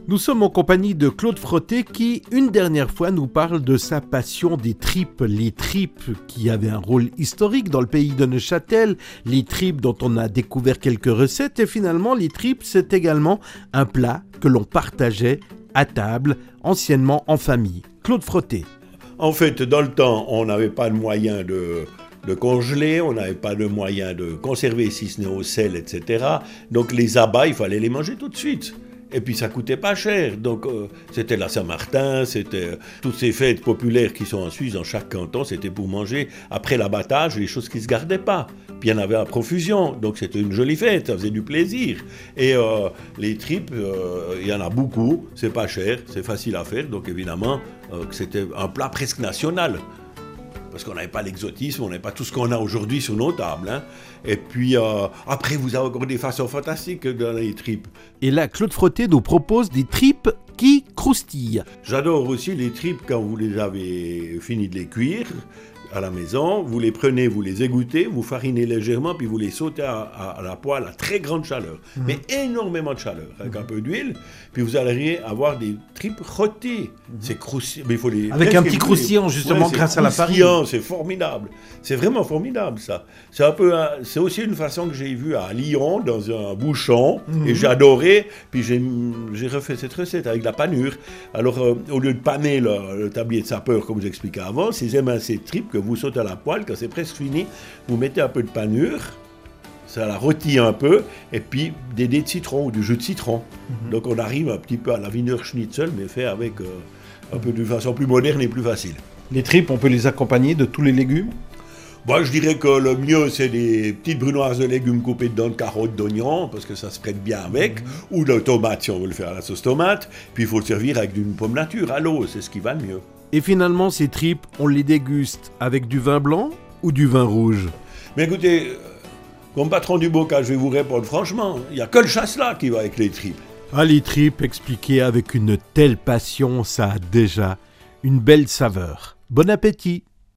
Nous sommes en compagnie de Claude Frotté qui, une dernière fois, nous parle de sa passion des tripes. Les tripes qui avaient un rôle historique dans le pays de Neuchâtel, les tripes dont on a découvert quelques recettes et finalement les tripes c'est également un plat que l'on partageait à table, anciennement en famille. Claude Frotté. En fait, dans le temps, on n'avait pas de moyen de congeler, on n'avait pas de moyen de conserver si ce n'est au sel, etc. Donc les abats, il fallait les manger tout de suite. Et puis ça coûtait pas cher, donc c'était la Saint-Martin, c'était toutes ces fêtes populaires qui sont en Suisse, dans chaque canton, c'était pour manger après l'abattage les choses qui ne se gardaient pas. Puis il y en avait à profusion, donc c'était une jolie fête, ça faisait du plaisir. Et les tripes, il y en a beaucoup, c'est pas cher, c'est facile à faire, donc évidemment c'était un plat presque national. Parce qu'on n'avait pas l'exotisme, on n'avait pas tout ce qu'on a aujourd'hui sur nos tables. Hein. Et puis, après, vous avez encore des façons fantastiques dans les tripes. Et là, Claude Frotté nous propose des tripes qui croustillent. J'adore aussi les tripes quand vous les avez fini de les cuire à la maison. Vous les prenez, vous les égouttez, vous farinez légèrement, puis vous les sautez à la poêle à très grande chaleur. Mais énormément de chaleur, avec un peu d'huile. Puis vous allez avoir des tripes rôties. C'est croustillant. Mais il faut les avec un petit croustillant, justement, grâce à la farine. C'est formidable. C'est vraiment formidable, ça. C'est aussi une façon que j'ai vue à Lyon, dans un bouchon, et j'ai adoré. Puis j'ai refait cette recette avec la panure. Alors, au lieu de paner le tablier de sapeur, comme j'expliquais avant, ces émincés de tripes que vous sautez à la poêle, quand c'est presque fini, vous mettez un peu de panure, ça la rôtit un peu, et puis des dés de citron ou du jus de citron. Donc on arrive un petit peu à la Wiener Schnitzel, mais fait avec un peu de façon plus moderne et plus facile. Les tripes, on peut les accompagner de tous les légumes ? Moi, je dirais que le mieux, c'est des petites brunoises de légumes coupées dedans, de carottes, d'oignons, parce que ça se prête bien avec, ou de tomates si on veut le faire à la sauce tomate, puis il faut le servir avec d'une pomme nature, à l'eau, c'est ce qui va le mieux. Et finalement, ces tripes, on les déguste avec du vin blanc ou du vin rouge ? Mais écoutez, comme patron du bocal, je vais vous répondre franchement, il n'y a que le chasselas qui va avec les tripes. Ah, les tripes expliquées avec une telle passion, ça a déjà une belle saveur. Bon appétit!